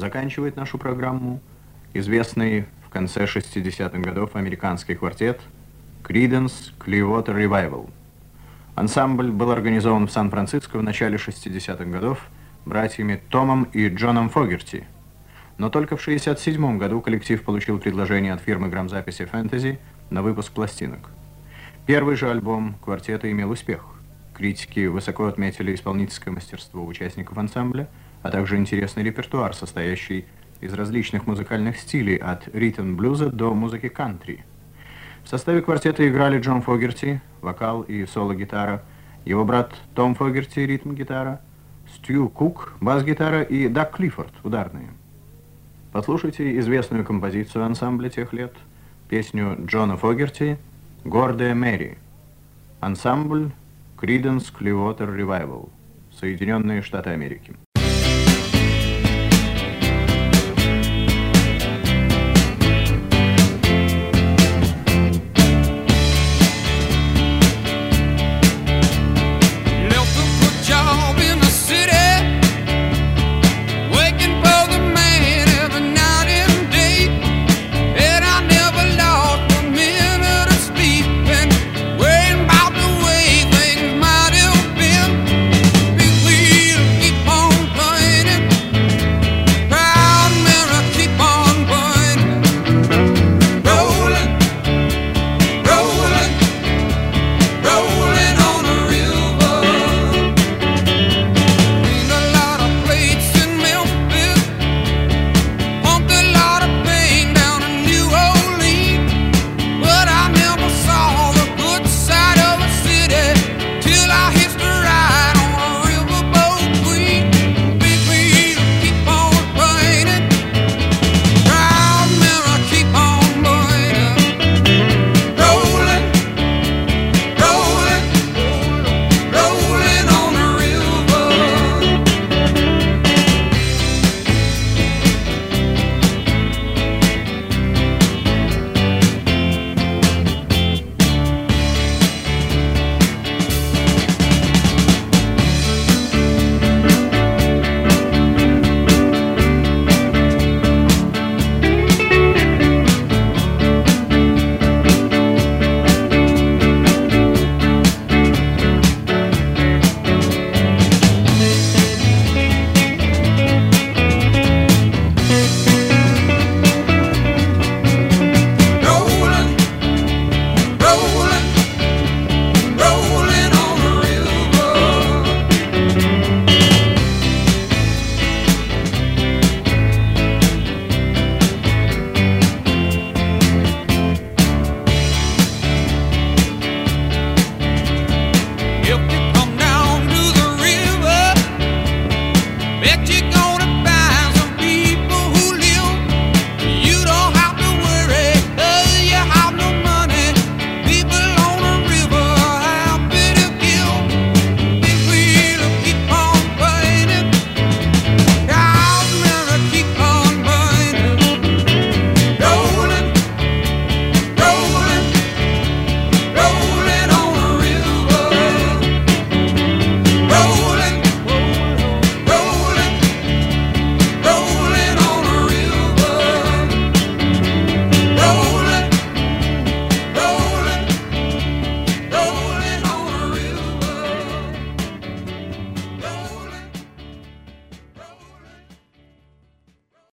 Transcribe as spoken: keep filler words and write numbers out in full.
заканчивает нашу программу известный в конце шестидесятых годов американский квартет Creedence Clearwater Revival. Ансамбль был организован в Сан-Франциско в начале шестидесятых годов братьями Томом и Джоном Фогерти. Но только в шестьдесят седьмом году коллектив получил предложение от фирмы грамзаписи Fantasy на выпуск пластинок. Первый же альбом квартета имел успех. Критики высоко отметили исполнительское мастерство участников ансамбля, а также интересный репертуар, состоящий из различных музыкальных стилей, от ритм-блюза до музыки кантри. В составе квартета играли Джон Фогерти, вокал и соло-гитара, его брат Том Фогерти, ритм-гитара, Стью Кук, бас-гитара и Даг Клиффорд, ударные. Послушайте известную композицию ансамбля тех лет, песню Джона Фогерти «Гордая Мэри». Ансамбль Creedence Clearwater Revival, Соединенные Штаты Америки.